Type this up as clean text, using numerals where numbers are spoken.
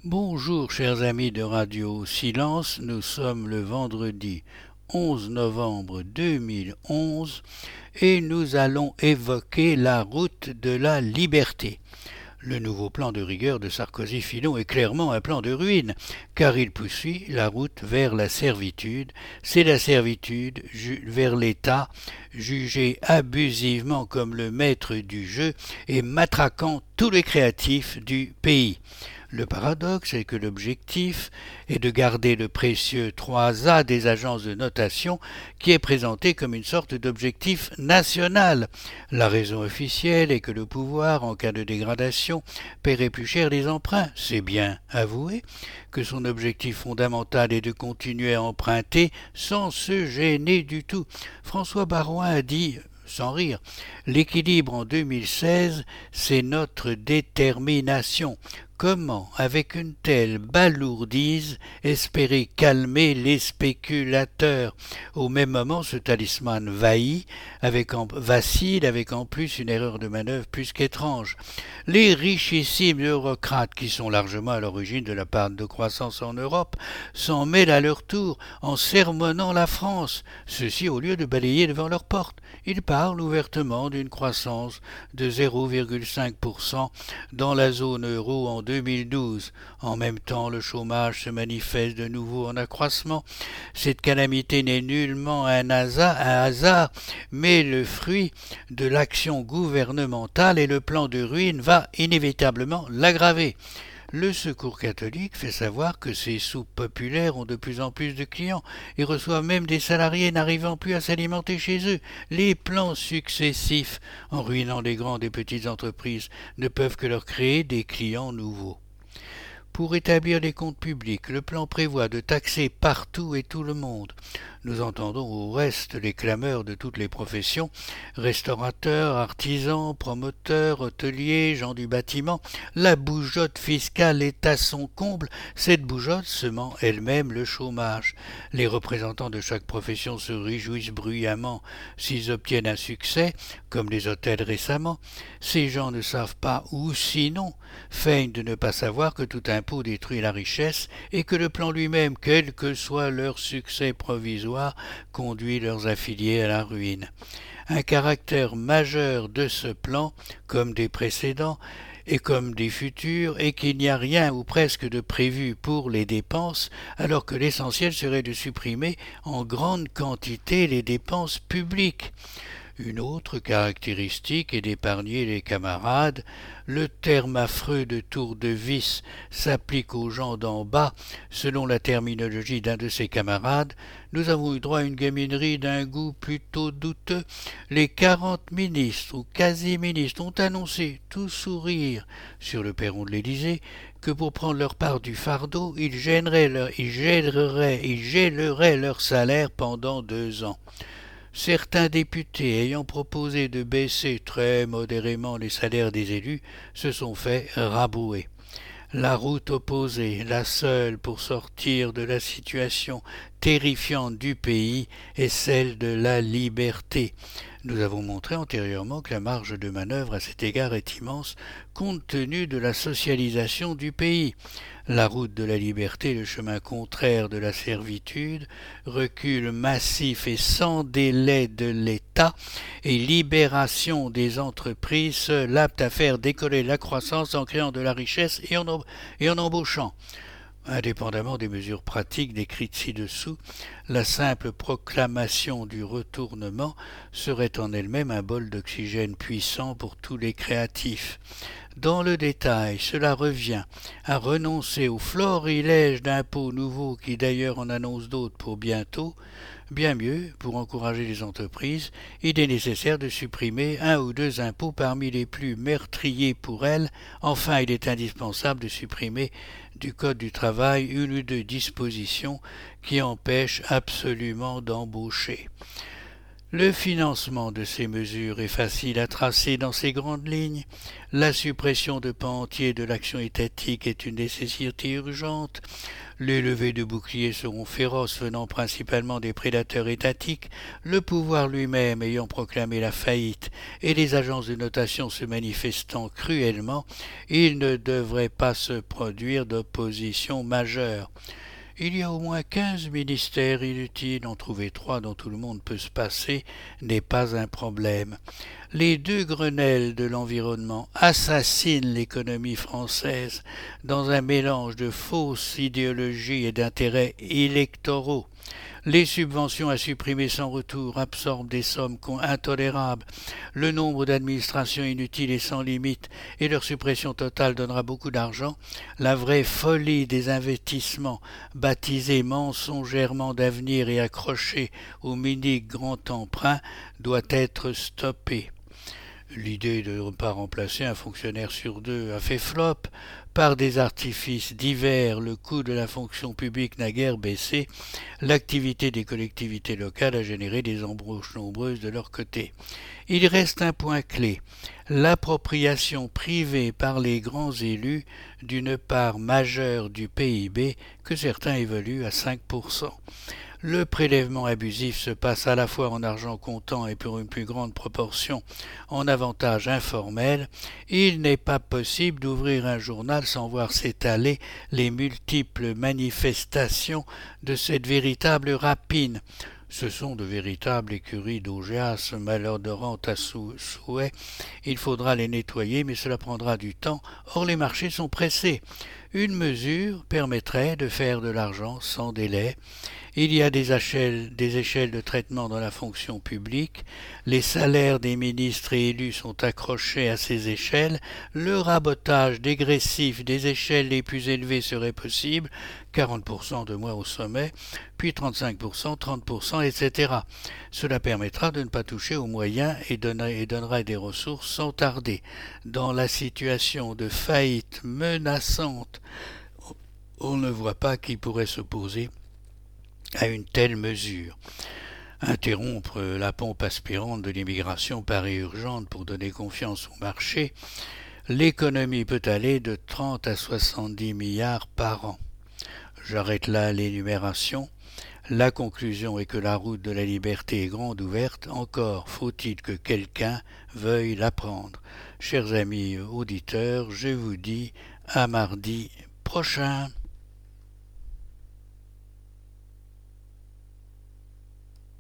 Bonjour chers amis de Radio Silence, nous sommes le vendredi 11 novembre 2011 et nous allons évoquer la route de la liberté. Le nouveau plan de rigueur de Sarkozy-Fillon est clairement un plan de ruine, car il poursuit la route vers la servitude. C'est la servitude vers l'État, jugé abusivement comme le maître du jeu et matraquant tous les créatifs du pays. Le paradoxe est que l'objectif est de garder le précieux 3A des agences de notation qui est présenté comme une sorte d'objectif national. La raison officielle est que le pouvoir, en cas de dégradation, paierait plus cher les emprunts. C'est bien avoué que son objectif fondamental est de continuer à emprunter sans se gêner du tout. François Baroin a dit sans rire, l'équilibre en 2016, c'est notre détermination. Comment, avec une telle balourdise, espérer calmer les spéculateurs? Au même moment, ce talisman vacille avec en plus une erreur de manœuvre plus qu'étrange. Les richissimes eurocrates, qui sont largement à l'origine de la panne de croissance en Europe, s'en mêlent à leur tour en sermonnant la France, ceci au lieu de balayer devant leur porte. Ils parlent ouvertement d'une croissance de 0,5% dans la zone euro en 2012. En même temps, le chômage se manifeste de nouveau en accroissement. Cette calamité n'est nullement un hasard, mais le fruit de l'action gouvernementale et le plan de ruine va inévitablement l'aggraver. Le Secours catholique fait savoir que ces soupes populaires ont de plus en plus de clients et reçoivent même des salariés n'arrivant plus à s'alimenter chez eux. Les plans successifs, en ruinant les grandes et petites entreprises, ne peuvent que leur créer des clients nouveaux. Pour établir les comptes publics, le plan prévoit de taxer partout et tout le monde. Nous entendons au reste les clameurs de toutes les professions, restaurateurs, artisans, promoteurs, hôteliers, gens du bâtiment. La bougeotte fiscale est à son comble, cette bougeotte semant elle-même le chômage. Les représentants de chaque profession se réjouissent bruyamment s'ils obtiennent un succès, comme les hôtels récemment. Ces gens ne savent pas, ou sinon, feignent de ne pas savoir que tout impôt détruit la richesse et que le plan lui-même, quel que soit leur succès provisoire, conduit leurs affiliés à la ruine. Un caractère majeur de ce plan, comme des précédents, et comme des futurs, est qu'il n'y a rien ou presque de prévu pour les dépenses, alors que l'essentiel serait de supprimer en grande quantité les dépenses publiques. Une autre caractéristique est d'épargner les camarades. Le terme affreux de tour de vis s'applique aux gens d'en bas. Selon la terminologie d'un de ses camarades, nous avons eu droit à une gaminerie d'un goût plutôt douteux. Les 40 ministres ou quasi-ministres ont annoncé, tout sourire, sur le perron de l'Élysée, que pour prendre leur part du fardeau, ils gèleraient leur salaire pendant 2 ans. Certains députés ayant proposé de baisser très modérément les salaires des élus se sont fait rabouer. La route opposée, la seule pour sortir de la situation terrifiante du pays, est celle de la liberté. Nous avons montré antérieurement que la marge de manœuvre à cet égard est immense compte tenu de la socialisation du pays. La route de la liberté, le chemin contraire de la servitude, recul massif et sans délai de l'État et libération des entreprises, seul apte à faire décoller la croissance en créant de la richesse et en embauchant. Indépendamment des mesures pratiques décrites ci-dessous, la simple proclamation du retournement serait en elle-même un bol d'oxygène puissant pour tous les créatifs. Dans le détail, cela revient à renoncer au florilège d'impôts nouveaux qui d'ailleurs en annoncent d'autres pour bientôt. Bien mieux, pour encourager les entreprises, il est nécessaire de supprimer 1 ou 2 impôts parmi les plus meurtriers pour elles. Enfin, il est indispensable de supprimer du Code du travail 1 ou 2 dispositions qui empêchent absolument d'embaucher. Le financement de ces mesures est facile à tracer dans ses grandes lignes. La suppression de pans entiers de l'action étatique est une nécessité urgente. Les levées de boucliers seront féroces venant principalement des prédateurs étatiques, le pouvoir lui-même ayant proclamé la faillite et les agences de notation se manifestant cruellement, il ne devrait pas se produire d'opposition majeure. Il y a au moins 15 ministères inutiles, en trouver 3 dont tout le monde peut se passer n'est pas un problème. Les 2 Grenelles de l'environnement assassinent l'économie française dans un mélange de fausses idéologies et d'intérêts électoraux. Les subventions à supprimer sans retour absorbent des sommes intolérables. Le nombre d'administrations inutiles est sans limite et leur suppression totale donnera beaucoup d'argent. La vraie folie des investissements, baptisés mensongèrement d'avenir et accrochés au minique grand emprunt, doit être stoppée. L'idée de ne pas remplacer un fonctionnaire sur 2 a fait flop. Par des artifices divers, le coût de la fonction publique n'a guère baissé. L'activité des collectivités locales a généré des embauches nombreuses de leur côté. Il reste un point clé, l'appropriation privée par les grands élus d'une part majeure du PIB que certains évaluent à 5%. Le prélèvement abusif se passe à la fois en argent comptant et pour une plus grande proportion en avantages informels. Il n'est pas possible d'ouvrir un journal sans voir s'étaler les multiples manifestations de cette véritable rapine. Ce sont de véritables écuries d'augias malodorantes à souhait. Il faudra les nettoyer, mais cela prendra du temps. Or les marchés sont pressés. Une mesure permettrait de faire de l'argent sans délai. Il y a des échelles de traitement dans la fonction publique. Les salaires des ministres et élus sont accrochés à ces échelles. Le rabotage dégressif des échelles les plus élevées serait possible, 40% de moins au sommet, puis 35%, 30%, etc. Cela permettra de ne pas toucher aux moyens et donnera des ressources sans tarder. Dans la situation de faillite menaçante, on ne voit pas qui pourrait s'opposer à une telle mesure. Interrompre la pompe aspirante de l'immigration paraît urgente pour donner confiance au marché. L'économie peut aller de 30 à 70 milliards par an. J'arrête là l'énumération. La conclusion est que la route de la liberté est grande ouverte, encore faut-il que quelqu'un veuille la prendre. Chers amis auditeurs, je vous dis à mardi prochain.